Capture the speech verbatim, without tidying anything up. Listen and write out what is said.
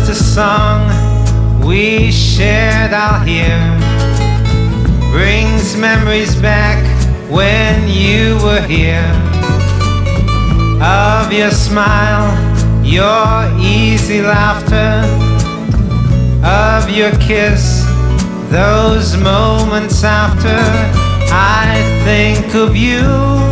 a song we shared out here, brings memories back when you were here, of your smile, your easy laughter, of your kiss, those moments after. I think of you